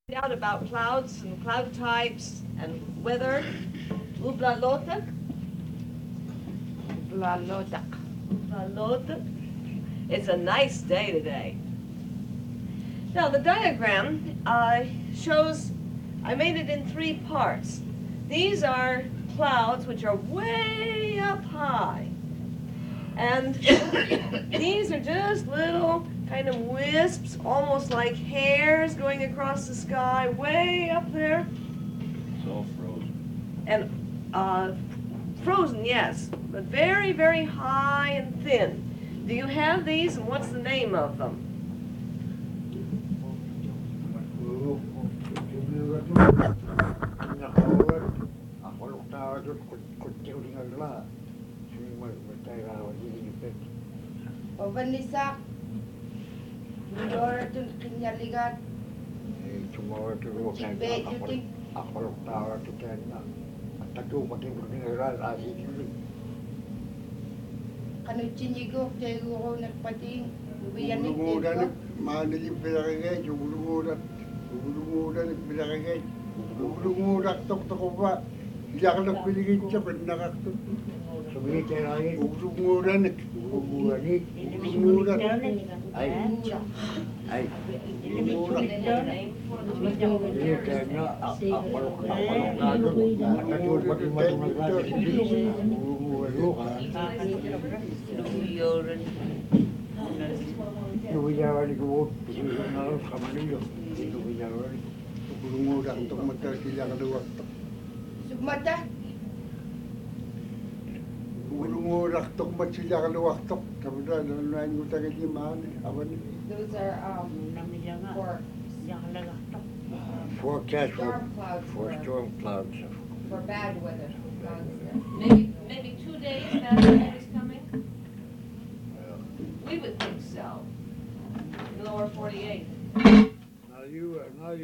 Out about clouds and cloud types and weather. Ublalotak. Blalotak. Ublalotak. It's a nice day today. Now the diagram shows, I made it in three parts. These are clouds which are way up high. And these are just little kind of wisps, almost like hairs going across the sky, way up there. It's all frozen. And frozen, yes, but very, very high and thin. Do you have these, and what's the name of them? Ovanisak. Lora tun kinyaligat. Tomorrow to go Chimbe yuting. Ako tower to ten. Tatu makin berdengar asik. Kanu chinigo tego ko nagpating. Lubiyan ni Gumudan tego. manili pinakagay, gumudan pinakagay. Gumudan tok ba. Diyak na piligid siya pinakakto. Sabi kaya ay gumudan gumudan ay gumudan. Ini kayaknya apal ngado. Tatu makin lu kan. Nuwijawali ko na sama niyo. Nuwijawali. Gumudan tok matal sila kadua. Sugmata. Gumudan tok matal sila kadua tok. Kamuda na yung tagay ni man awan. Those are Forecast for storm clouds. for bad weather. Maybe 2 days that weather is coming? We would think so. Lower 48. Now you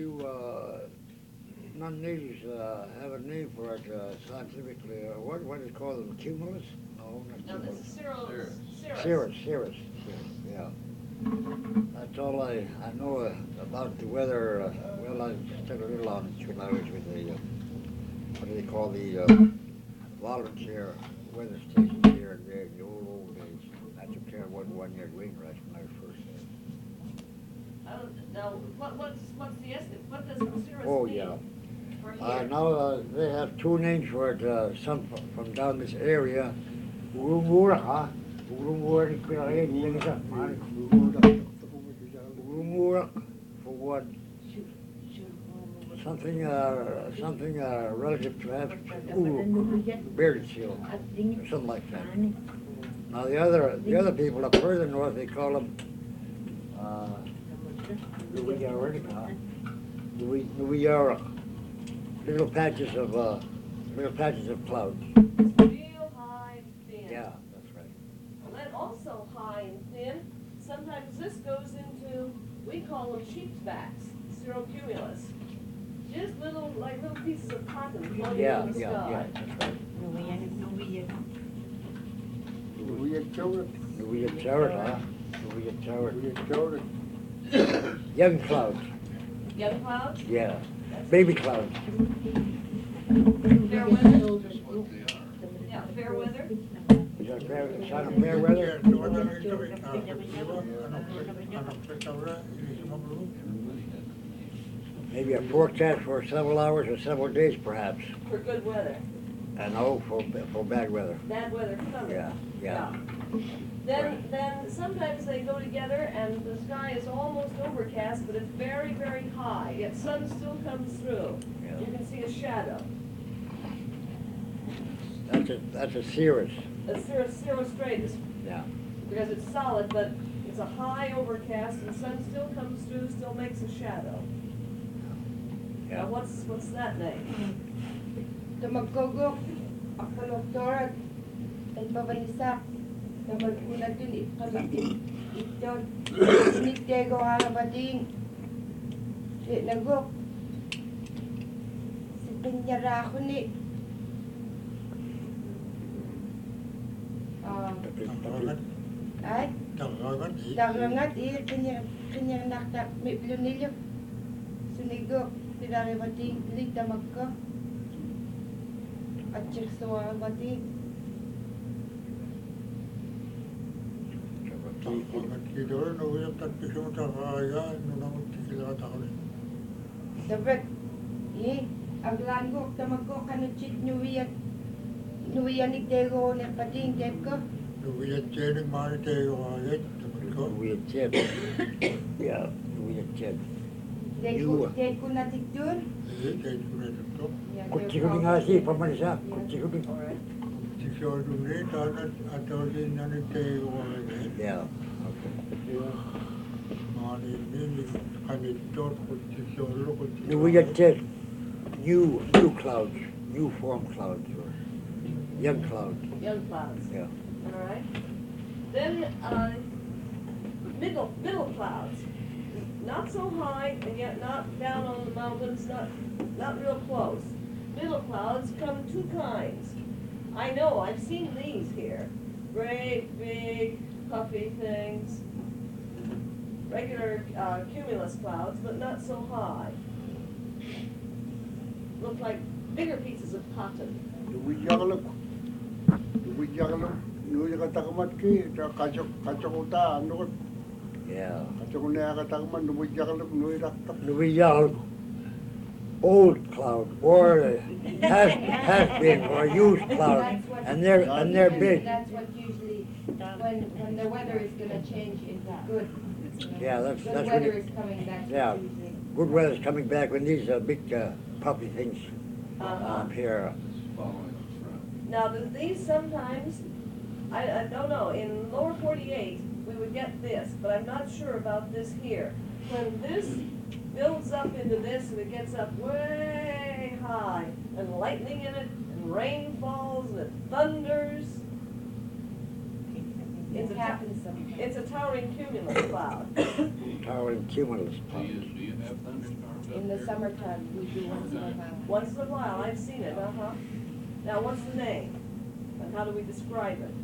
non-natives have a name for it scientifically. What is it called? Cumulus? No, not No, this cumulus. is cirrus. Cirrus. Yeah. That's all I know about the weather. Well, I spent a little on it when I was with the what do they call the volunteer weather station here in the old days. I took care of one year green rice when I was first there. I don't know. What's the estimate? What does cirrus Oh mean? yeah. For here? Now they have two names for it. Some from down this area. Urumura, for what? Something relative to have bearded seal, or something like that. Now the other people up further north, they call them Nuyara, little patches of clouds. Real high and thin. Yeah, that's right. Well, then also high and thin. Sometimes this goes into, we call them sheep's backs, cirrocumulus. Just little pieces of cotton floating in the sky. That's right. Young clouds. Young clouds? Yeah. Baby clouds. Fair weather? Yeah, fair weather. Is that fair, sign of fair weather? Maybe a forecast for several hours or several days perhaps. For good weather. And no, for bad weather. Bad weather coming. Yeah. Then sometimes they go together and the sky is almost overcast, but it's very, very high. Yet sun still comes through. Yeah. You can see a shadow. That's a cirrus. A cirrostratus, Yeah. because it's solid, but it's a high overcast and sun still comes through, still makes a shadow. Yeah. Now what's that name? Tumagkogok. Ako doktorat. Ay pabanisak. Namagkunan dun ikamatin. Ito. Sinitego halabating. Nagok. Si Pinyara ako ni. Ay? Dagangat. Kanya nakta. May blunilyo. Sunig Igok, tinari bating, lita magka. At chicks to our bating. Kidoon uyap tatpisyo takaya nunang tikila takali. Dabek, aglanggok, tamagko, kanuchit, nuwiyanig tego, pating, tepko. Uyap chening mani tayo ayat tamatko. We had said, yeah, we had said. Teko na tikdun. Tayo kuna ito. Kutsikuling nga si pamanisa, kutsikuling. Tikyo dunay tanat ataw din nanin tayo ayat. Yeah. Mani nini kanitor kutsisyo lo kutsisyo. We had said, new clouds, new form clouds, or young clouds. Young clouds. Yeah. All right. Then middle clouds, not so high and yet not down on the mountains, not real close. Middle clouds come two kinds. I know, I've seen these here. Great, big, puffy things. Regular cumulus clouds, but not so high. Look like bigger pieces of cotton. Duwiyakalak. Nuya katakamat ki, kacakuta, ano Yeah. kacakuna katakaman, duwiyakalak, nuya raktak. We old cloud, or has been, or used cloud, and they're big. That's what usually, when the weather is gonna change, it's good. Yeah, that's Good when weather it, is coming back yeah. usually. good weather's coming back when these big puffy things Uh-huh. up here. Following the front. Now, these sometimes, I don't know, in lower 48, we would get this, but I'm not sure about this here. When this builds up into this and it gets up way high, and lightning in it, and rain falls, and it thunders, It happens sometimes. it's a towering cumulus cloud. Towering cumulus Do clouds. you have thunderstorms up In the there? summertime, we do once in a while. Once in a while, I've seen it, uh-huh. Now, what's the name? And how do we describe it?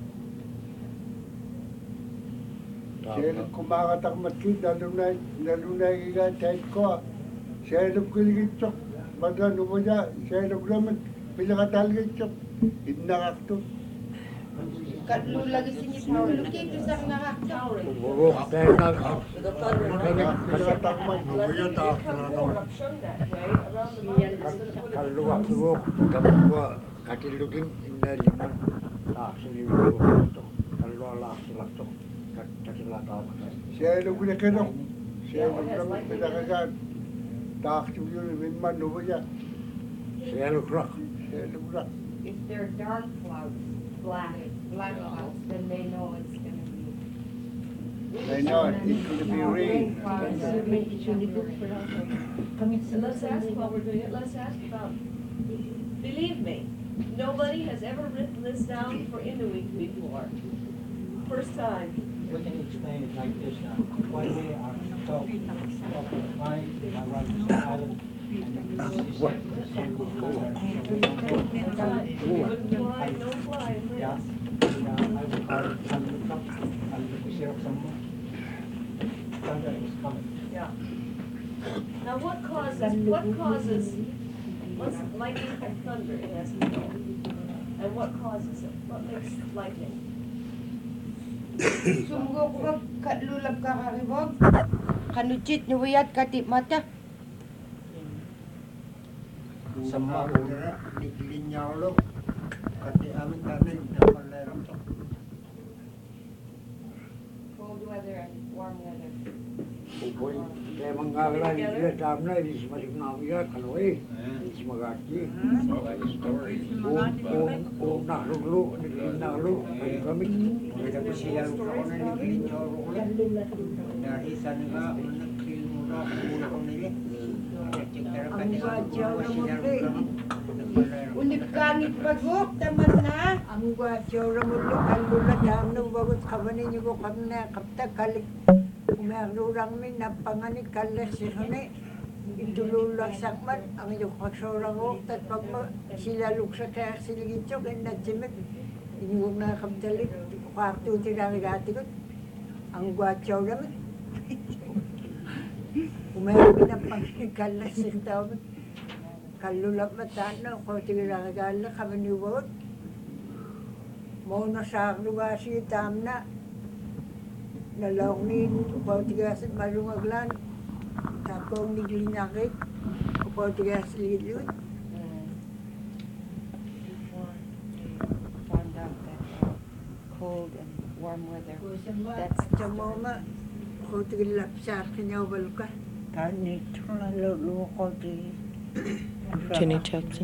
Siya kumakatakmat ki, nalunay iga tayo ko. Siya nagkuligitsok. Baga numaya, siya naglamat. Pinakatalgitsok. Hinakakto. Katlulagi sinit mo, lukito sa nakakta. Towering. With The thundering rain. Pinakatakmat, But numaya they taak come na more naman. up shown that way, around the mountains, instead of putting Kaluwak-luwak, kapwa, katilugin, inaliman, laksiluwak to, kalwa laksilak to, katilakaw. Siya nagkulikirok. Siya naglamat pinakagat. Taak yun, minman numaya. Sielukrak. Siya nagulak. If they're dark clouds, black clouds, then they know it's gonna be. I know it, it's gonna be rain. Clouds, it should be good for us. And let's ask, while we're doing it, let's ask about, believe me, nobody has ever written this down for Inuit before. First time. We can explain it like this now. One day our dog flying, I run this island, and this is What? Wouldn't fly, no fly, Yeah, yes. and I will call it thunder, and we see some thunder is coming. Yeah. Now, what causes, what's lightning and thunder, it has to know? And what causes it? What makes lightning? Sumgo ko katlulab ka karibog. Kanuchit nuwiyat katip mata. Sama udara, linya ulo. Kati amin tanin, dapat lerang to. Cold weather and warm weather. Upoy, kaya manggalan yung dam na, hindi si masigmamiya, kaloy, hindi si magati. Like a story. Nakluglo, naglalo, kayo kami. Dapat siya ko na linya ulo. Dari sana nga, unang kilimura, ulo ko nila. Ang gwadyaw na mo Unik kanit bagok, taman na. Ang gwadyaw na mo ang luladam ng bagot kabanin niyo ko kami na kapta kalik. Umerurang min na panganik kalik si Hane. Itululak sakman, ang iyong pagsorang ko, tat pag sila luksa kaya siligitsyo, kaya natsimit. Inyong na kaptalik, kwarto tinarigati ko. Ang gwadyaw naman. Umayami na pangkalasik daw. Kalulap matano ko tigilagala kami ni Wot. Mo na sa lugar si Tamna. Nalong ni upaw tigasit malungaglan. Tapong niglinyakit. Upaw tigasit lilut. Found out that cold and warm weather, that's Chamoma. Ko tigilap sa kanya balka. Tani tula lulu ko ti. Jenny Jackson.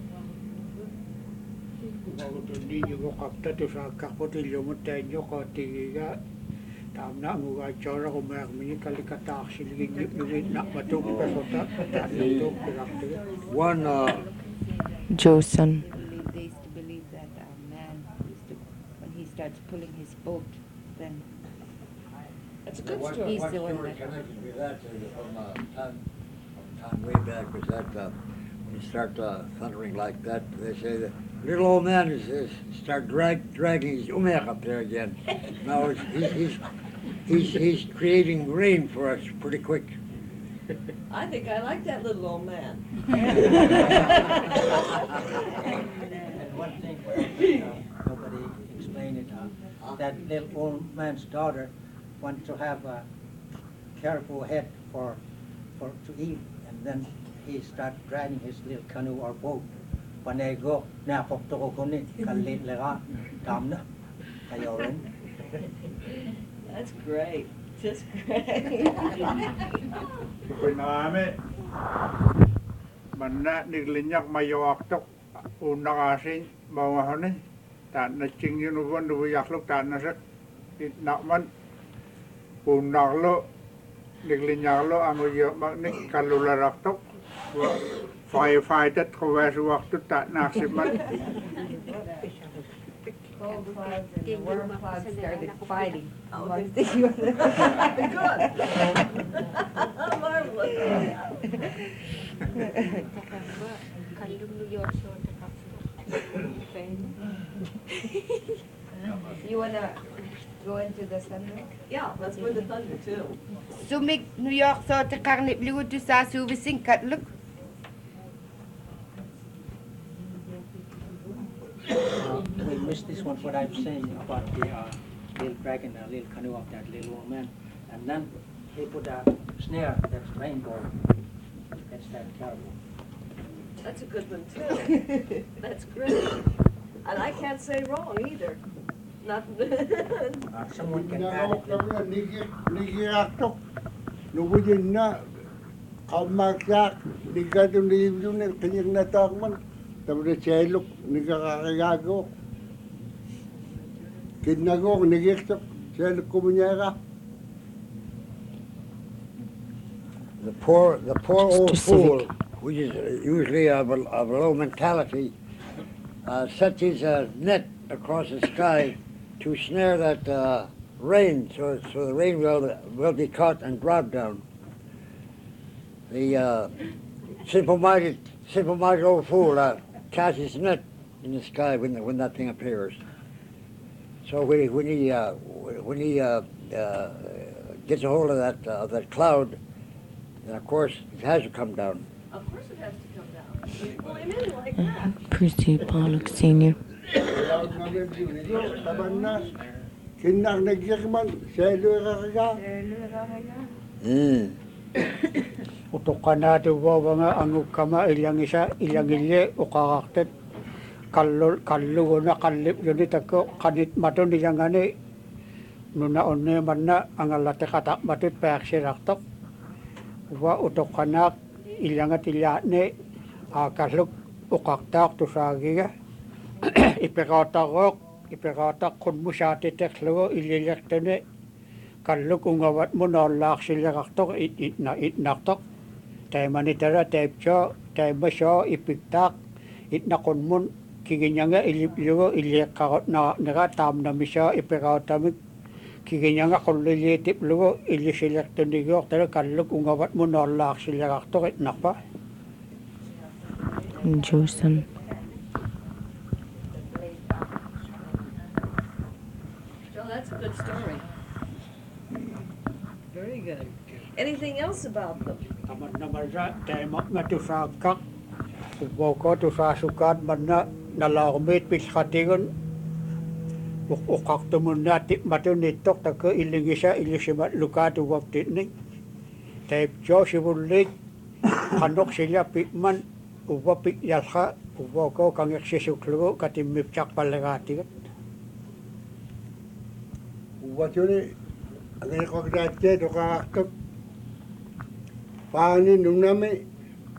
Hindi nyo ko kapta to sa kakotilyo mo tayo ko tigiga. Tam na mo ga chora ko mak mini kalikatak siligin yung na matuk pasota tayo to One, Joson. they used to believe that a man used to, when he starts pulling his boat, then That's a good what story. He's the one story that- connected with that is from time way back was that when you start thundering like that, they say the little old man is start dragging his umek up there again. Now he's creating rain for us pretty quick. I think I like that little old man. And one thing nobody explained it, that little old man's daughter wants to have a careful head for to eat, and then he start dragging his little canoe or boat. Panego na kokto ko kunin kalit lega tamna kayo rin. That's great. Just great. Pinami. Manna niglinyak mayawak tok una kasing mawahane. Tan na ching yun uban duyak lok tan na sak nakman unaklo niglinyak lo ang uyo magnik kalularak tok. Firefighter ko wasu waktu tak nasiman. cold clouds and the warm clouds started fighting amongst Okay. each other. Good. Marvelous. You wanna go into the thunder? Yeah, let's win the thunder too. Sumig New York so te karnip ligu tu sa suvising katluk. We missed this one, what I'm saying about the little dragon, the little canoe of that little old man. And then he put a snare that's rainbow. That's that terrible. That's a good one too. That's great. And I can't say wrong either. Not. Someone can add it. Nigiraktok. Nubudin na. Kamakyak. Nigadong nilibyo na kanyang natakman. Tapos selok. Nigakakagago. Kidnagok. Nigiktok. Selok kumunyara. The poor old fool, Specific. which is usually of a low mentality, sets his net across the sky to snare that rain, so the rain will be caught and dropped down. The simple-minded old fool casts his net in the sky when that thing appears. So when he gets a hold of that cloud, then of course it has to come down. Of course it has to come down. You pull him in like that. Percy Pollock Sr. Taban na. Kinang nagyakman. Selok kakaga. Utukan natin nga ang kama ilang isa, ilang ilye, ukakaktit. Kallugo na kallip yun ito ko, kanit mato niyang gani. Nuna onne man na, ang alate katak matit payak siraktok. Wa utukan na, ilang at ilyane, kalluk ukaktak to sagi ka. Ipikatak kun mo siya titek lugo, ililyak tene. Kalluk ungawat mo nolak sila kaktok, itnaktok. Tayo manitara, tayo pyo, tayo masyo, ipiktak, itnakon mo, kiginya nga iliplugo, iliyak kakot na nakatam na misyo, ipikatamik, kiginya nga kung lilitip lugo, ilisilak tunigok, tayo kalluk ungawat mo nolak sila kaktok, itnakpa. Joson. So that's a good story. Very good. Anything else about them? Taman naman sa tema matusagkak. Uboko to sa sukat man na nalawmit piskatigon. Ukak tumun na matunitok tako ilingisa ilisimat lukat uwaptit ni. Tayo siya sibulit kanok sila pikman uwapik yalka uboko kang eksisuklo katimipchak palagatigat. Uwat yun eh. Ang ikakadate, ito kakakot. Paano nung namin?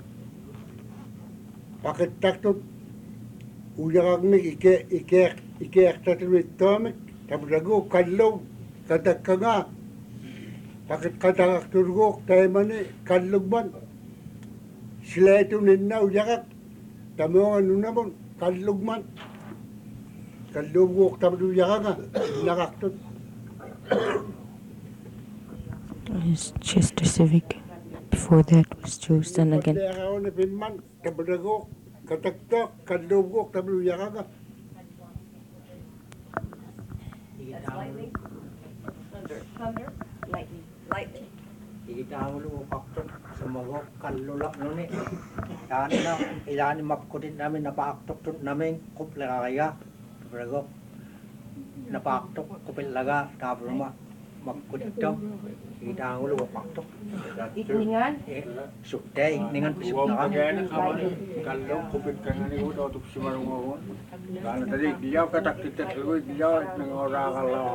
Pakit taktot. Uyak agmik, ike taktot tomik. Tapos ako, kalog. Katak ka nga. Pakit katakaktor ko, tayo man eh, kalog man. Sila ito nina, uyak. Tamo nga nung naman, kalog man. Kalog ko, tapos uyak nga. Nakaktot. It's Chester Civic. Before that was Josan again. Pagkaya ako na pinman, tabadago, kataktok, kadlugok, tabluyaka ka. Lightning? Thunder? Lightning. Lightning. Ikitahulong upakto sa mga kalulak nun eh. Yani na, ilani mapkutin namin, napaaktok tun namin, kupla kaya. Pero napaaktok, kupil laga, tapos magkutin to. Ikitahulong upakto. Ikningan? Sukte, ikningan pisip na kami. Kalau kupit ka nga ni Udo, ito si Marong ako. Kala tadi, diyaw katak-titik, diyaw nangorakal ako.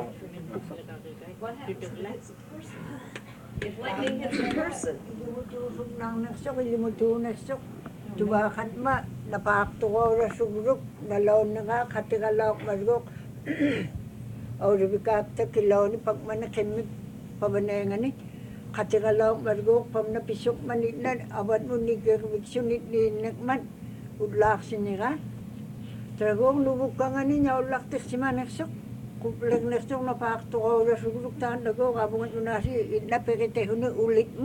If lightning hits a person, Ilimutusok ng nagsok, ilimutunagsok. Tubakat ma, napakto ko rasugruk, nalaon na nga, katikalaok margok. Auri bikapta kilaw ni pagmana kemik pabanengan ni. Katikalaok margok, pamna pisok manitnan, awan mo ni gerwiksunit ni nekman. Udlak sinira. Tragong lubuk ka nga niya, ulak tiksima nagsok. Kuplag nagsok napakto ko rasugruk tahan nago, kabungat mo na si napiriteho ni ulit mo.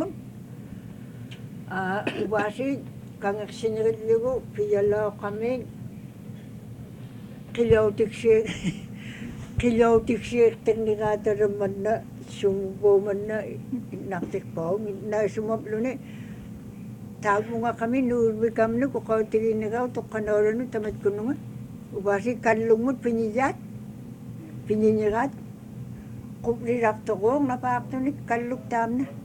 Ubasi, kang sinrid ligo, piyalaw kami. Kilaw tiksir, teknikata naman na, sumubo man na, inaktik pa, na sumaplo ni. Tawag mo nga kami, nuurbi kami na, kukaw tigin na ka, tukanora nun, tamad ko naman. Ubasi, kanlumot, pininyirat. Kuplirakto ko, napakto ni, kaluktam na.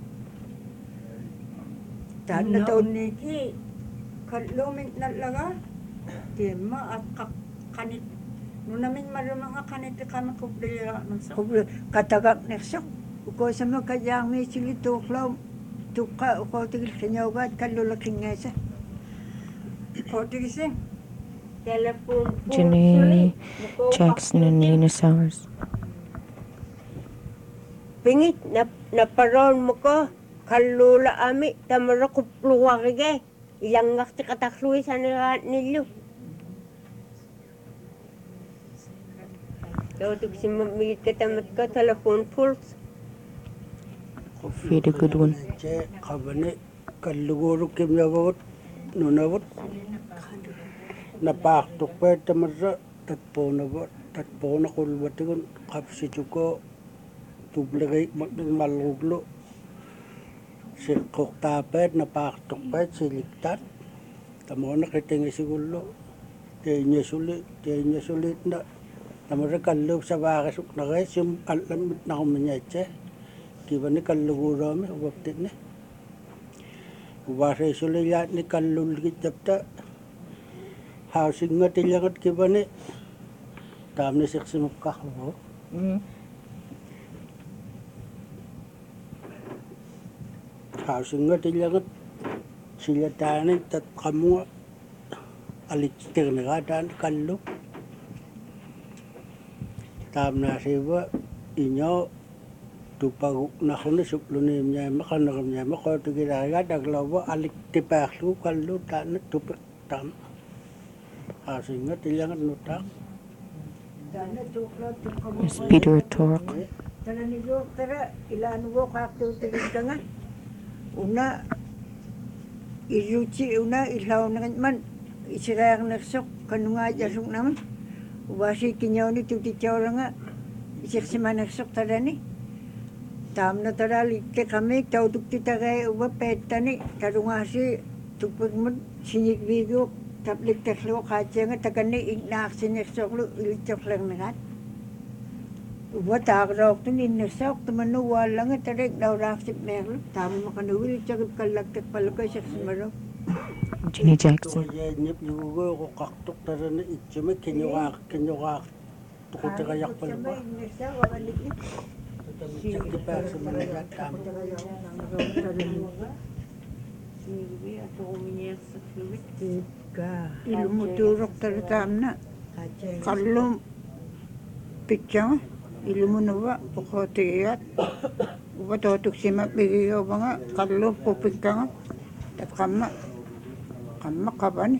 Tahan na taon niki, kalumit na laga. Tema at kanit. Nung namin marumang kanit ka na kuplira. Katagak neksok. Uko sa mga kadyang may sili tuklaw. Tuka, uko tigil kanyawagat, kalulaking nga sa. Uko tigil siya. Telephone po. Janae Jackson and Nina Sowers. Pingit, naparoon mo ko. Kalula ami, tamara kupluwa kage. Ilang ngakti katakluwi sa nilyo. Tawag si mamigit katamat ko, telephone pulse. Feed a good one. Che kabane kaluguro kimyawot nunawot. Napaktok pa tamarra tatpo na kulbatigon kapsituko tublagay maluglo. Si koktapet napaktok pa siliktat. Tamo na kitingi sigulo. Tinya sulit na. Tamarra kalug sa bakasuk na guys yung alam na kumanyache. Kiba ni kaluguro mi waptit ni. Ubasa sulit ni kalulgit tapta. Housing nga tilangat kiba ni. Tam ni seksi mukha ko. Housing nga tilangat sila tanin tat kamu alitir na kadaan kallo. Tam na siya inyo tupag na ko na suplunim niya makanakam niya makoto ginaya daglawa alik tipaklo kallo tanat tupak tam. Housing nga tilangat nutak. It's Peter Tork. Tara ni Tara, ilan mo kakto tigil ka nga. Una, iruchi, ilaw na man, isirayang nagsok, kanunga jasok naman. Ubasi kinyaw ni tutityaw lang nga, isik si managsok tara ni. Tamna taralikte kami tauduk titare uba petani tarungasi tupagmud sinikbigo taplik teklo kachenga takani ignak sineksoklu ilichoklang nangat. Uba tagrok tun innesok tumanu walang tarik dauraksip merlu tamu makanuwil chakip kalaktek palakay saksimaro. Jenny Jackson. Nip yugo ko kaktok tara na itchime kinyuak tukutikayak pala ba? Check the back sa mga tam. Ilumuturok taratamna kallum pitchang ilumunawa ukotiyat uba totuk sima bigiyo banga kallum kupikanga takama kabani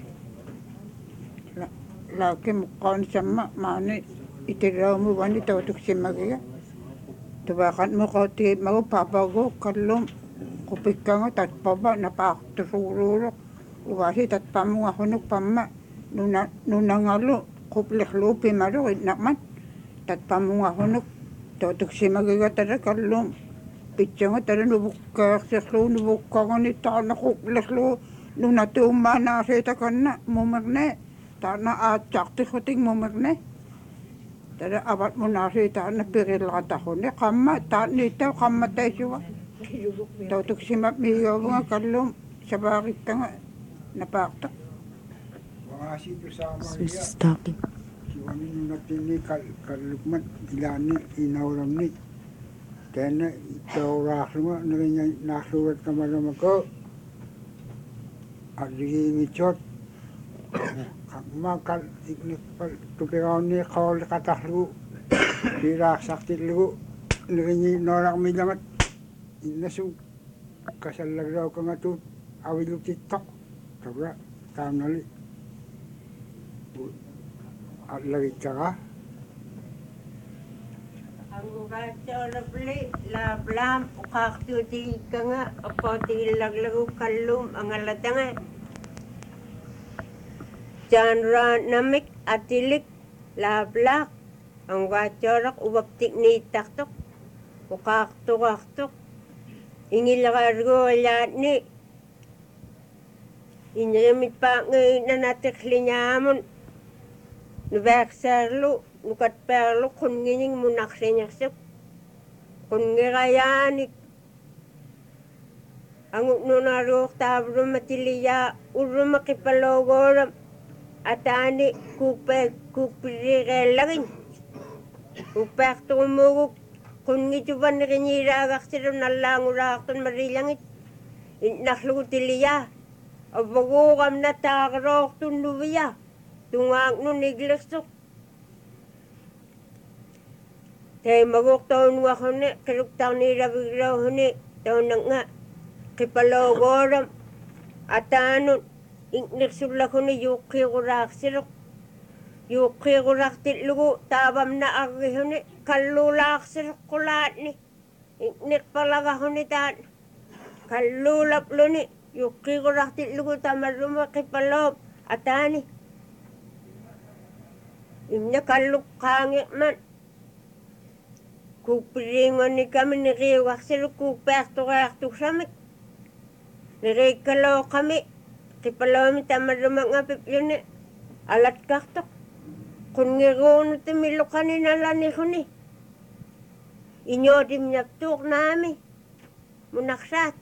laki mukon sama mani itiraw mo wani totuk sima giga tubakan mo koti mau papago kallum kupikanga tatpaba napakturururok uwasi tatpamu nga hunok pama nunangalo kupliklo pimaro naman tatpamu nga hunok totuk sima giga tara kallum pitchanga tara nubukak siklo nubukak ni tana kupliklo nuna tumba na seta kana mumagne tana atsak tikuting mumagne tara abat mo na seta na piril kata ko ne kama nito kama tayo siya tautuk simap miyo mga kalum sa bakit ka nga napakta Mga sito sa So Maria. she's talking. Siwani nung natini kalukman ilani inauram ni. Kaya na itaw mo nasurat ka maramag ko. At limitot. Makal tupiraw ni kawal katahlu. Pirak sakti lu. Naging norak milangat. Inasong kasalaglaw ka nga to. Awilu titok. Tabra. Tamnali. At lagit ka ka. Ang ugacho lablam ukaktuti ka nga apoti laglago kalum ang alatanga. Janra namik atilik lablak ang wachorak ubaptik ni taktok ukaktuk ingilagargo alat ni inyamit pa ngayon na natiklinyamon nubaksarlo nukat perlo kun ngining munaksinyaksip kun ngirayanik ang nunarok tabro matiliya uro makipalogoram atani kupirigelagin upek tumuguk kun ngituban riniragak siro nalangurakton marilangit naklutiliya abagukam na tagrok tunubiya tungak nun iglasok tay maguk taon wakone kiruk taon ni rabigraw huni taon nga kipalogoram atanon ikniksulak huni yuki kurak sirok yuki kurak titlugu tabam na agi huni kalulak sirok kulat ni iknik palaga huni taan kalulap luni yuki kurak titlugu tamaruma kipalob atani imnya kaluk kangit man kupiringon ni kami niriwak sila kupekto-rekto samik nirikalo kami kipalomi tamaruma nga piplini alat kaktok kun ngirono timilo kanina lani huni inyodim nyaptuk nami munaksat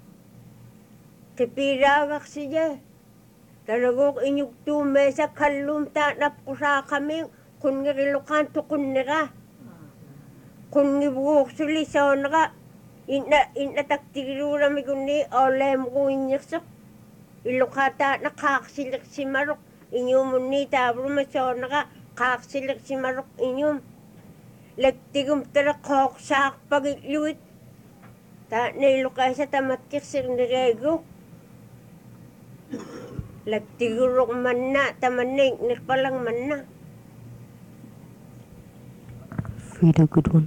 kipiragak siya talagok inyug tumesa kalum tanap ko sa kami kun ngirilukan to kun nira kun ngibuk sulisaw naka ina taktirura mi kunni olem ko inyaksok ilukata nakaksilak si marok inyumun ni tabro masaw naka kaksilak si marok inyum lagtigum tara koksak pag-iluit ta nailukay sa tamatik sir nirego lagtigurok man na, tamanig, nagpalang man na. Frida, good one.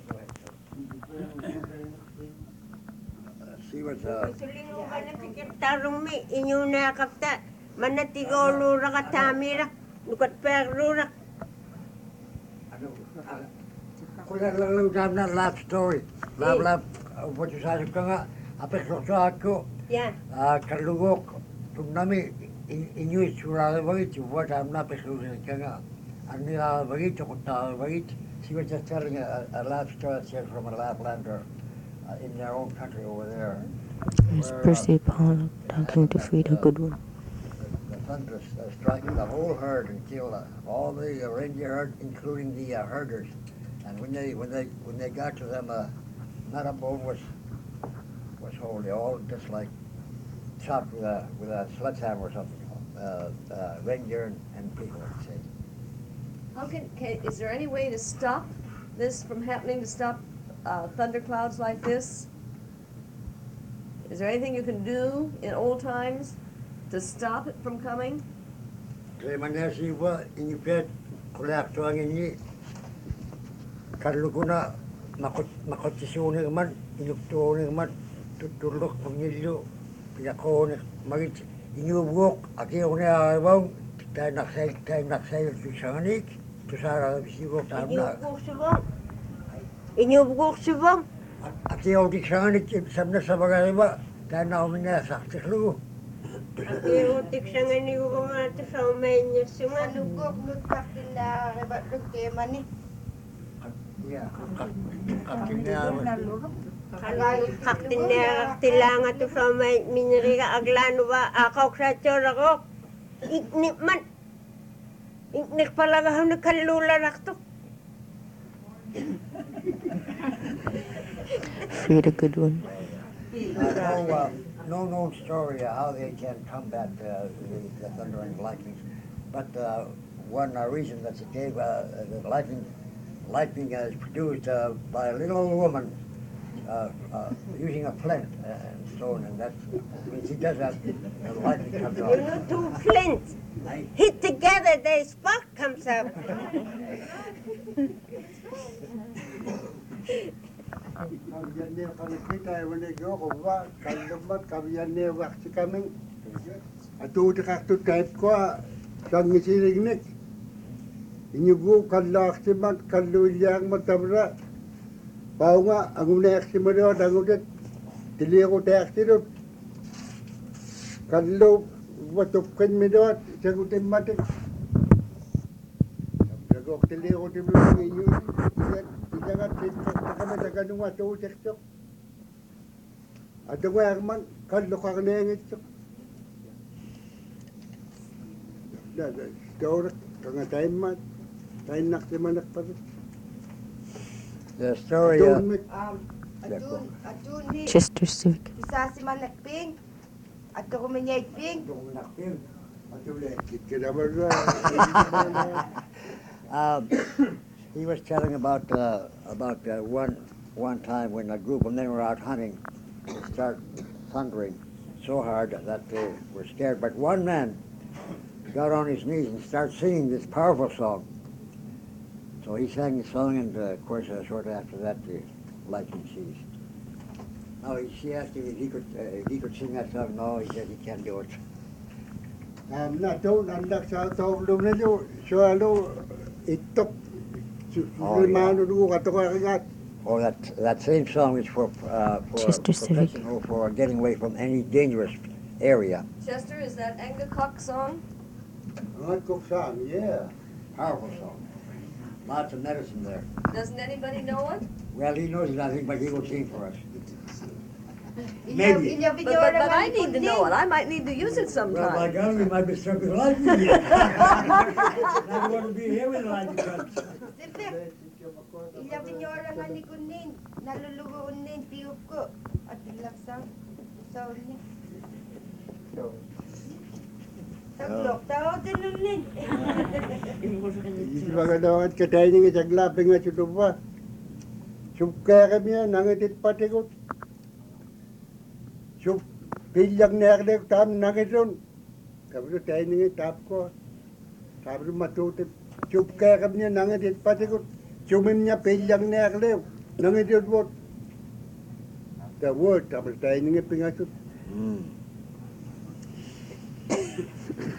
See what Sulingo ka na tikirtarong mi, inyo na kapta. Manatigo ra katamira, nukat perro ra. Kung na love story. Love, what you said, kanga, apes ako, Yeah. Kalugok, kung nami, inyo sura bagit, what I'm not pesusin kanga. And bagit, kung bagit, she was just telling a love story from a Laplander in their own country over there. Yes, Percy Paul talking to Frida Goodwin. The thunder striking the whole herd and killed all the reindeer herd, including the herders. And when they got to them, not a bone was whole. They all just like shot with a sledgehammer or something. Reindeer and people, I'd say. How is there any way to stop this from happening, to stop thunderclouds like this? Is there anything you can do in old times to stop it from coming? Kaya manasi wa inipet kulak tuang ini karlukuna makotisune man inuktuone man tutulok pangilyo pinakone magit inyubuk akione awang tayo naksay tusanik tusara bisibok tamna Inyubuk subong. akiyaw diksanik sabna sabagay ba tayo na umina saktiklu. Iutik sa nga ni ko nga ito sa umenya sunga. Lugok, lugkak nila, rebat lugkema ni. Yeah, kaktinya. Kaktinera tilanga to sa may minirika aglano ba akaw sa tsura ko. Iknik man. Iknik pala ka na kalula rakto. Frida Goodwin. No known story how they can combat the thunder and lightning, but one reason that it gave the lightning is produced by a little old woman using a flint and stone, and that's when she does that, the lightning comes You out. know, two flints hit together, the spark comes out. Kabiyanne kanakita wala go ko ba kalumbat kabiyanne wakti kaming atu kaktu type ko sang isilignik inyugo kallak simat kallulyang matabra paunga angunek simado dangudet tiligo taxirut kallo watupkan midot sagutin matik Gok tiligo tiblo inyo jangan kami taga nung ato utek Ada gua man kallo ka nengit cok. Da store kanga time man. Time nak manak pa. The story. Atun ni. Chester Civic. Isa si manakping. Ato ko manyayping. He was telling about one time when a group of men were out hunting, it started thundering so hard that they were scared. But one man got on his knees and started singing this powerful song. So he sang the song, and of course, shortly after that, the lightning ceased. No, she asked him if he could sing that song. No, he said he can't do it. Na to nandak sa to lumelo so itok Oh, that same song is for Chester Civic. professional, for getting away from any dangerous area. Chester, is that Angakok song? Yeah. Powerful song. Lots of medicine there. Doesn't anybody know it? Well, he knows it, I think, but he will sing for us. Maybe. But I need to know it. I might need to use it Well, by sometime. God, we might be struck with lightning. I want to be here when the lightning comes. Ilabinyora nga ni kunin. Nalulugoon nin, tiyup ko. At ilaksang. So, ni. Taglok, tao din nin. Magandang katayin ng saglaping nga chutupa. Subkaya kami yan, nangitit patikot. Sub, pilyang neklik tam nangitun. Sabi ko tayo nga tap ko. Sabi ko matutip. Subkaya kami yan, nangitit patikot. Sumim niya pilyang neklik. Nangitit wot. The word, tapos tayo nga pingasot.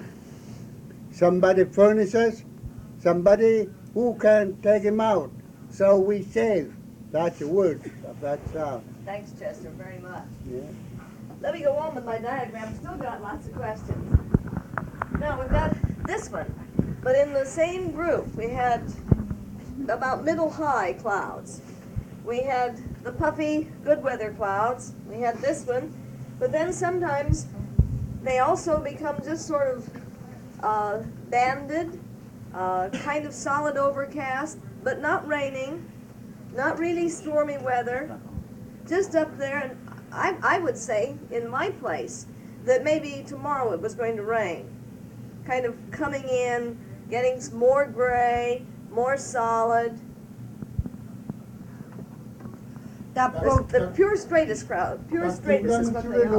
Somebody furnishes, somebody who can take him out. So we save. That's the word of that song. Thanks, Chester, very much. Yeah. Let me go on with my diagram. Still got lots of questions. Now we've got this one, but in the same group we had about middle-high clouds. We had the puffy good weather clouds. We had this one, but then sometimes they also become just sort of banded, kind of solid overcast, but not raining, not really stormy weather, just up there. And I would say, in my place, that maybe tomorrow it was going to rain. Kind of coming in, getting more gray, more solid. The pure straightest crowd, pure straightest is what they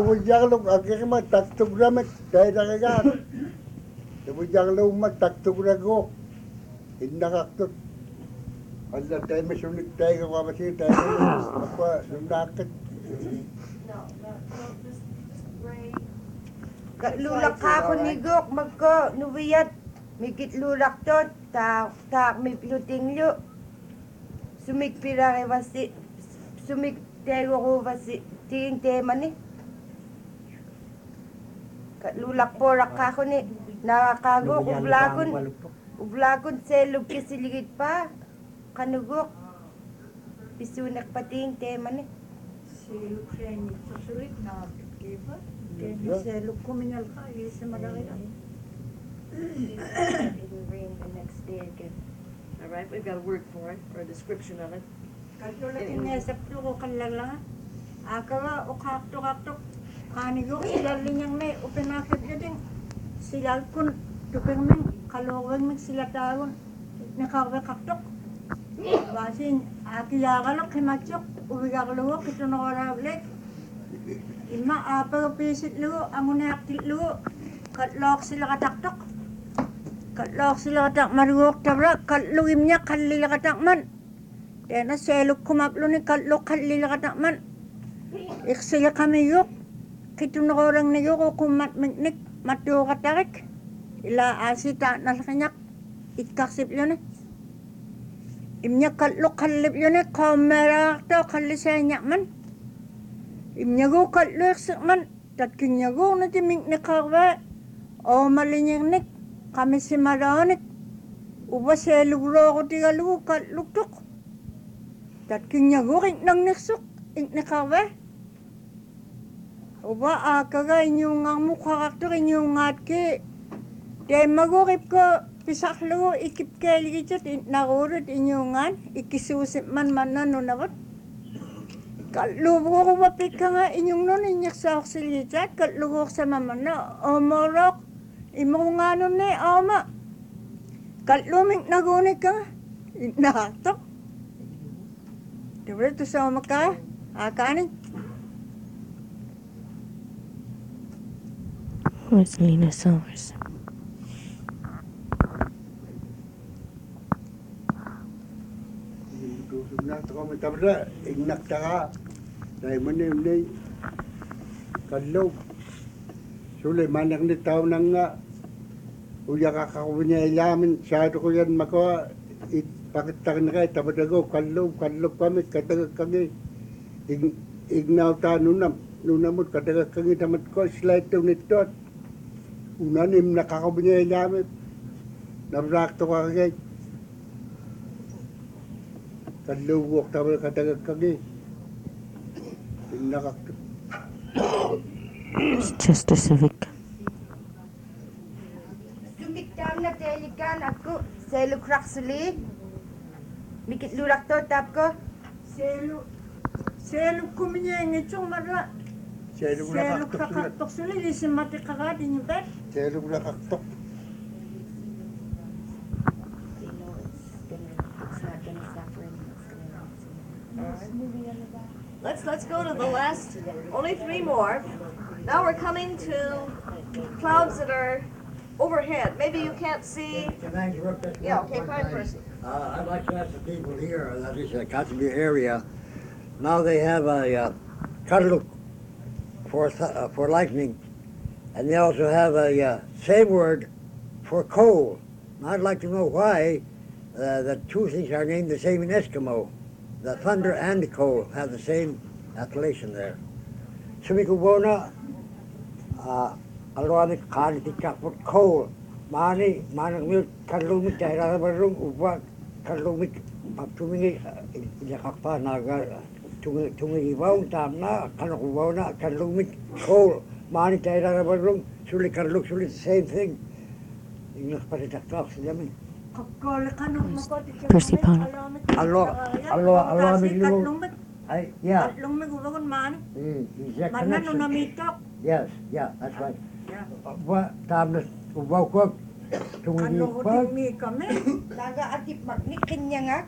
are. No, just gray. Lulak ako ni Gok, magko, nuwiyat, mikit lulak to, tak mipluting lu. Sumik pirare wasi, sumik tego ko wasi, ting tema ni. Lulak porak ako ni, nakakago, ublagon selog kisiligit pa, kanugok. Isunak pating tema ni. Selog siya ni susulit na kiba. Selog kuminal ka, isa malaki lang. It will rain the next day again. All right, we've got a word for it, or a description of it. Katulatin niya sa pluko kalala. Akawa, ukaktok-aktok. Kanigo, ilaling niyang may upinakit niya din. Sila kun, tuping ming, kalawang ming sila tawon. Nakawakaktok. Basin, akiyakalok, himatsok. Uwigakalawo, kito nakarablik. Ima, apagapisit lugo, amunaktit lugo. Katlok sila kataktok. Katlok sila katak marugok tabra. Katlugim niya, kalila katakman. Tena selok kumaplo ni katlok kalila katakman. Iksila kami yuk. Kito nakarang na yuk, kumat miknik, matuyo katarik. Ila asita nalakanyak. Ikaksip yun eh. Imnya katlok kalip yun eh, kamera to kalisanyak man. Imnya go katlok man. Tatkinya go na timing ni kawa. O malinyang nik, kami si maranik. Uba sa lugro ko tigalu katluktok. Tatkinya go rin nang niksok, iknakawa. Uba akaga inyong ang mukha kakto inyong atke. Dahil magurip ko, pisaklo ikip kaligit nakurot inyong an, ikisusip man nanunawat. Katlubo ko mapik ka nga inyong nun, inyak sa oksilitat, katlubo sa mama na, omorok, imong nga nun ni, oma. Katluming nagunik ka nga, nakatok. Diba ito sa oma ka, akanin. Where's Lena Summers? Kami tabra, ignak taka. Dahil manim ni kalog. Suli manak ni tao nang nga. Uya kakakunya ilamin. Sado ko yan makawa. Pakitak na kayo. Tabadago, kalog kami. Katagag kami. Ignaw ta nunamot. Katagag kami tamat ko. Slide to nito. Unanim nakakakunya ilamin. Nabrakto ka kayo. Kalugok tayo katagag kami. It's Chester Civic. Sumiktam na telikan ako, selo kraksuli. Mikit lulak to tap ko. Selog kuminya ngitsong mara. Selog kakaktok suli, lisimati kakadin yung bet. Selog nakaktok. Let's go to the last, only 3 more. Now we're coming to clouds that are overhead. Maybe you can't see. Can I interrupt that? Yeah, okay, fine person. I'd like to ask the people here, that is the Cottonview area, now they have a cuddle for lightning, and they also have a same word for coal. I'd like to know why the two things are named the same in Eskimo. The thunder and the coal have the same appellation there. Sumikubona, alwani kani tikaput coal. Mani milk kalumik jairabarum uba kalumik patumingi yakakpa naga tungi waun tamna kanukubona kalumik coal. Mani jairabarum suli kaluk suli the same thing. English paritakak silamin. Percy Pond. Allah milimu. Yeah. Yes, yeah, that's right. What time this woke up to mi kami, naga atip magnikin niya nga.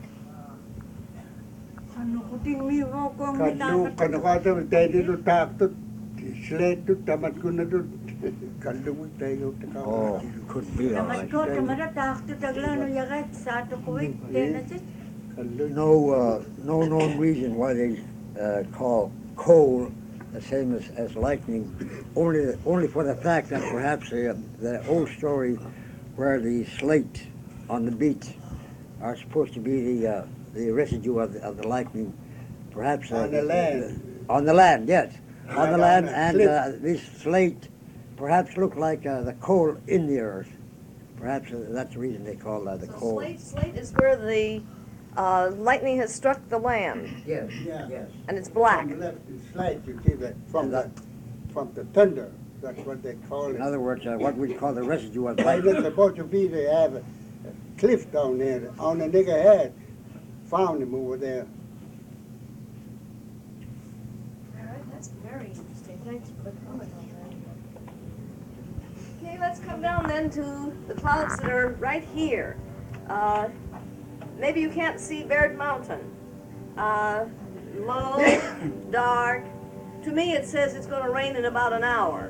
Ano kuting mi wokong Kallu kanukata tayo do takto slate to tamat ko na do kallu tayo Oh, could be all Tamat right. ko, tamara takto taglano yagat sa ato kuwik. No known reason why they call coal the same as lightning, only for the fact that perhaps the old story where the slate on the beach are supposed to be the residue of the lightning, perhaps on the land. On the land, yes, on the land, and cliff. this slate perhaps look like the coal in the earth. Perhaps that's the reason they call the coal. Slate is where the lightning has struck the land, Yes, Yeah. yes. and it's black. On the left is slate, you see that from the thunder. That's what they call it. In other words, what we call the residue of Like lightning. it's supposed to be they have a cliff down there on the nigger head. Found him over there. All right, that's very interesting. Thanks for the comment on that. Okay, let's come down then to the clouds that are right here. Maybe you can't see Baird Mountain. Low, dark. To me, it says it's going to rain in about an hour.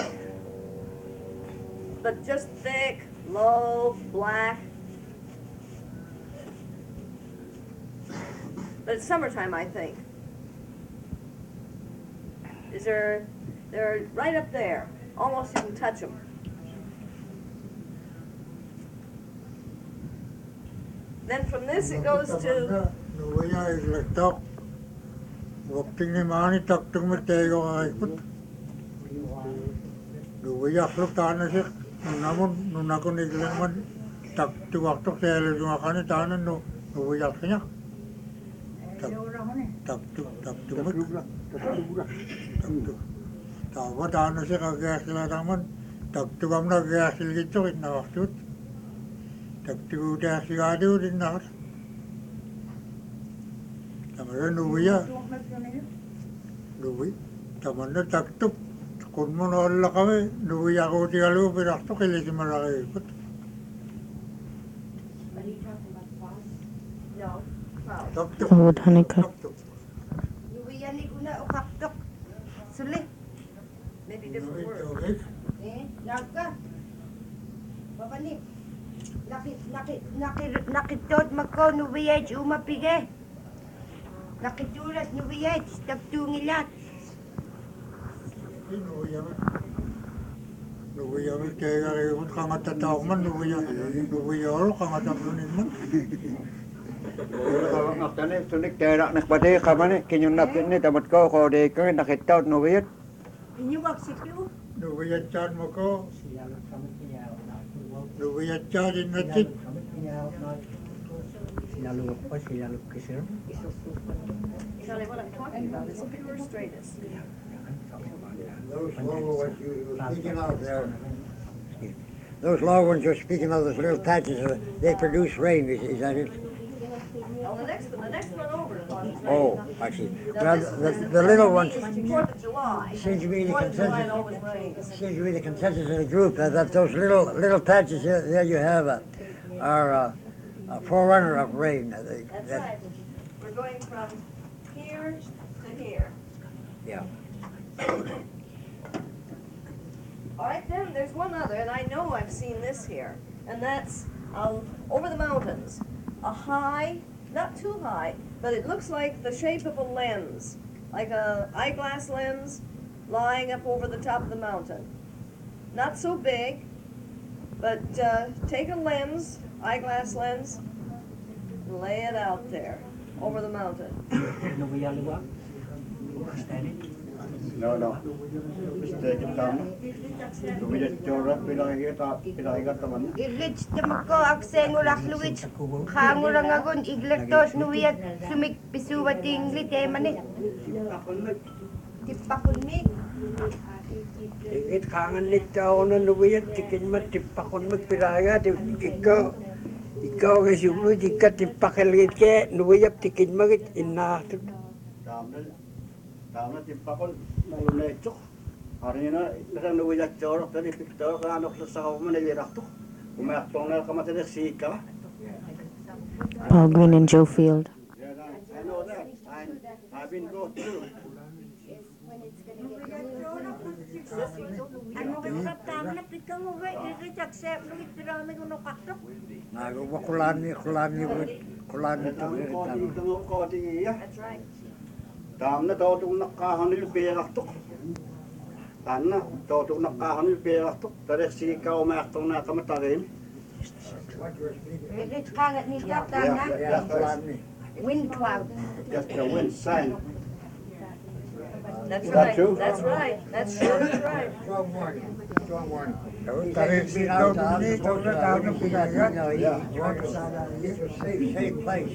But just thick, low, black. But it's summertime, I think. They're right up there. Almost you can touch them. Then from this it goes to... Nuya ilagtak. Wakting ni mani taktung metego aikut. Nuya kluk tana sik. Namun nunakon igleman tak tu waktu sele junga kani tana nuya kanya. Tak tu mek. Tawa tana sik agas la taman. Tak tu amna gas ilgito it na waktut. Tak tu dah sigadu din na. Tamara nuya. Nuwi. Tamana tak tu. Kun mo na alla kami. Nuya ko ti alu pirak tu kili si malaki ikut. No, clouds. Tak tu. Cloud honeycomb. Tak tu. Nuwiyan ni kuna ukaktok. Suli. Maybe different words. Naga. Babalik. Nakitod mako nuwiyaj umapige. Nakitulas nuwiyaj. Tagtungilat. Nuya mi kaya ikut kangat tatawag man. Nuya olo kangat ablunin man. Ngaktani tunik terak nakbade kamane kinyunapin ni tamat ko de kan nakitaw nuwiyat. Inyuwag sikiw. Nuya chan mo ko. Nuya chan inatit. Charlie, what I'm talking about is pure straightness. Those low ones you were speaking of there. Those low ones you're speaking of, those little patches, they produce rain. Is that it? Well, the next one over is on rain. Oh, I see. Now, Well, this the little is ones. 4th of July. Seems to be the 4th of July it consensus. always rains. Seems to be the consensus of the group that those little patches there you have are a forerunner of rain. That's right. We're going from here to here. Yeah. All right, then there's one other, and I know I've seen this here, and that's over the mountains. A high, not too high, but it looks like the shape of a lens, like a eyeglass lens lying up over the top of the mountain. Not so big, but take a lens, eyeglass lens, and lay it out there over the mountain. Nubuyaluwa. No. Mistake it down. Nubiyat Jora, pinakita man. Ilits tamako aksen ulak luwits. Hangurang agun igletos nuwiyat sumik pisuwa tingli temani. Tipakun mi. Ingit kangen nito na nubiyat tikin matipakon magpiraya ikaw kasi mo dikat tipakalit ke nubiyat tikin magit inaatut. Dama timpakon nalunay chok. Hari na nasang nubiyat Jora, tadi piktor ka anok sa kawaman na irakto. Umaktong na kamatadak sika. Paul Green and Joe Field. Yeah, I know that. I've been go through. Ano ka sa tama na pikang uwe, i-reject luwit pirami kuno kaktok. Nagawa kulani to. That's right. Dam na tawtong nakahanil peraktok. Tanna tawtong nakahanil peraktok. Tarik sika umaktong na kamatarin. Ilits kangat ni Tata na. Wind cloud. Just a wind sign. That's Is that right. true? That's right. That's sure is right. Safe place.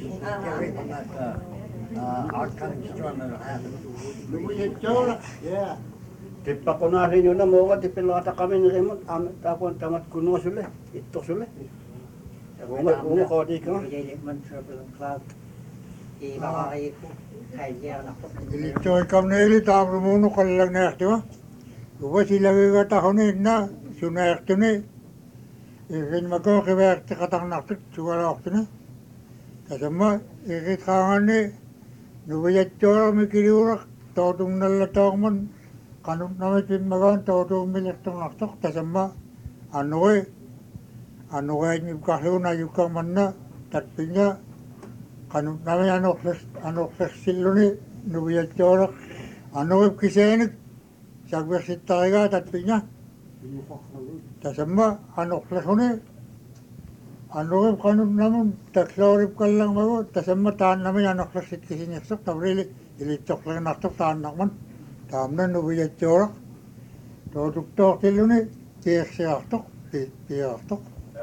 Outcoming storm that'll happen. Nubiyat Jora. Yeah. Tipa ko na rin yun na mga tipilata kami ni Raymond. Tapon tamat kuno sila. Ito sila. Unga ko di ka. Man turbulent cloud. Ibakakay ko. Kaya na ko. Ilitoy kam na ilita ang rumuno kalang na yakti ba? Uwa sila gagata ko na suna yakti na. Ikin mako kiba yakti katang naktik suwala yakti na. Kasama ikit kangan ni nubiyat Jora mikiliurak tawtong nalatawag man kanong namit pinmagaan tawtong miliktong naktok kasama ano niyo kahlo na yukang man na tatpinya kanong namin anok silo ni nubiyat Jora ano kisenik sagwasit talaga tatpinya kasama anok laso ni ano kanong naman taklorip ka lang mago tasama taan namin anok lasit kisinyaksak tabrili ilitok lang naktok taan nakman taam na nubiyat Jora tawtok silo ni tiyak siyaktok tiyaktok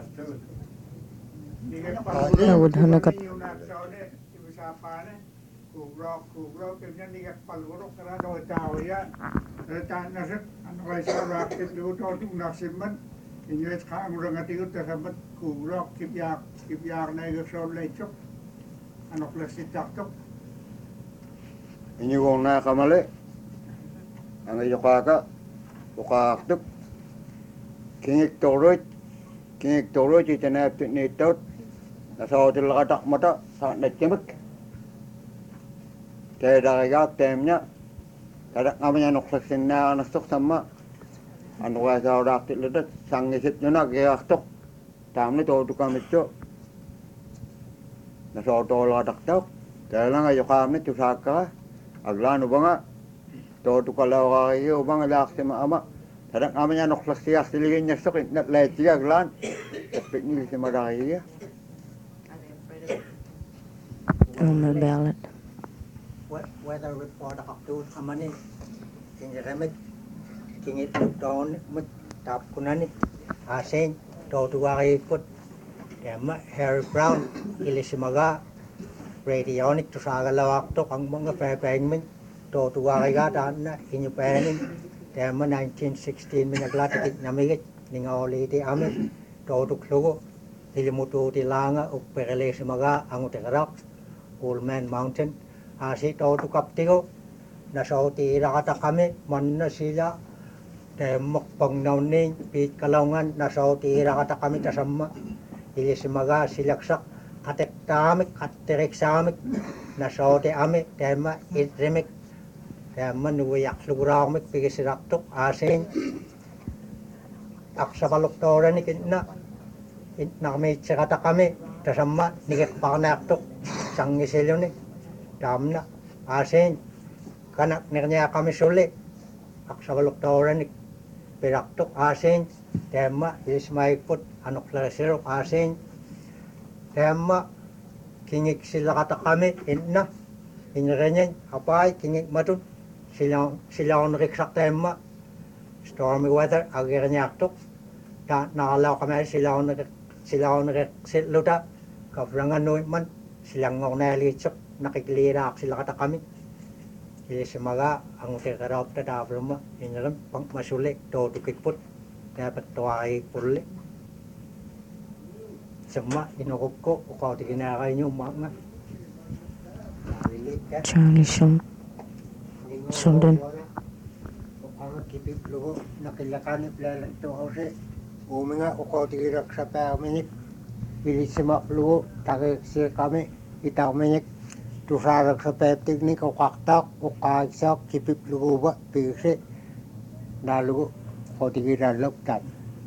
Hanakat. Kugrok, ganyan ni palurok na daw tao yan. Retan na siya, ano kayo sa rakit doon nung nasiman. Inyet ka ang mga tingot na sabat kugrok, kipyak na yung sa lechok. Ano klasit taktok. Inyo kong nakamali. Ang iyo kaka, ukaktok. Kingik toroy, itanapit ni itot. Nasa hotel katak mata, sa natyamak. Kaya dakayak, temnya. Kadak kami niya nuksaksin na nastok sama. Ano kaya sa rakit lidat, sangisit nyo na, kaya aktok. Tam ni todo kami ito. Nasa hotel katak tok. Kaya lang ayo kami, tusaka. Aglano ba nga? Todo kalaw kayo, bang alak si maama. Kadak kami niya nuksaksiyak, siligin niya sok, natlayat siya, aglan. Kapit niya si Maraya. On the ballot. Weather report akaktuun amani. Kiniremit. Kingit doon mut tap kunani. Asen totuwa ikot. Yama Harry Brown ilisimaga. Radionic to saga lawaktok ang mga pepengmin. Totuwa daan na inyupenin. Yama 1916 minaglatikit namigit. Ninga oliti amin. Totuk lugo. Hilimutu tilanga ukperele simaga ang utikarak. Coolman Mountain. Asi tawto kaptigo na sa tirakata kami man na sila temok pangnawning pit kalaungan na sa tirakata kami tasama ilisimaga silaksak katektamik katereksamik na sa ami tema itremik tema nuyak luguramik pigisiraptok asin aksabaloktora ni kinna kami tsikata kami tasama nikikpanaktok sangisilyo ni Damna, asin, kanak niya kami suli. Aksabalok tauran ni piraktok asin, tema, ismaipot, anok lasirok asin, tema, kingik sila kata kami inna inrenyen apai kingik matun sila on riksak tema stormy weather agirnya aktuk ta nalaw kami sila on riksak luta kafrangan noy man silang ngong nalitsok nakiklira sila kata kami semoga ang tekarap ta davrama inram pang masule to tukiput dapat tuai pulle semua inukup ko kau tiginakay nyo mga Charlie Sheldon. Ang kipip lugo nakilakanip lalang to kasi uminga kau tigirak sa paminik bilis semak lugo taki si kami itaw minik tusarak sa peptik ni kakaktak o kaagsak kipip lugo ba pigsi nalugo kau tigirak luktan.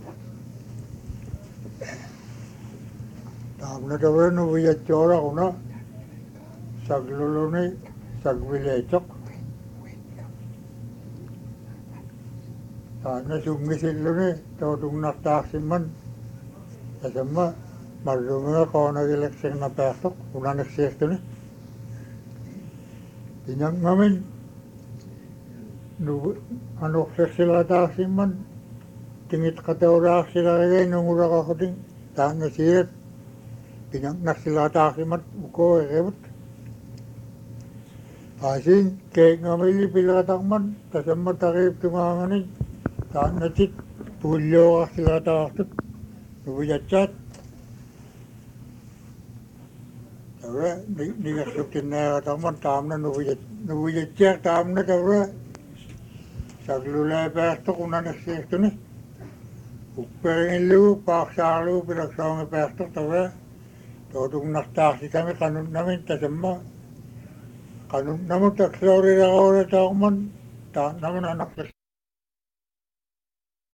Tamna daw no wiya chora ko na saglulo ni sagwilecok. Na sumisil ni todong naktasin man. Kasama marunga ko nag-eleksyon na pesok una nagsisto ni. Tinyang namin ano sila tasin man tingit katawra sila rin nung ura ka ko din taan nasirat. Pinang nagsilata mat uko ebot. Asin kay ngamili pilatak man kasama takip tumanganin. Taan nasit pulyo ka silata akit. Nubuyatchat. Tawra nigasukin na kataman tam na nubuyatchat tam na tawra. Saglulay pesto kung nanagsito ni. Upering lu paksalu pinagsawang pesto tawra. Todong naktasi kami kanun namin tasama. Kanun naman taksawri na ako na tao man. Ta naman anak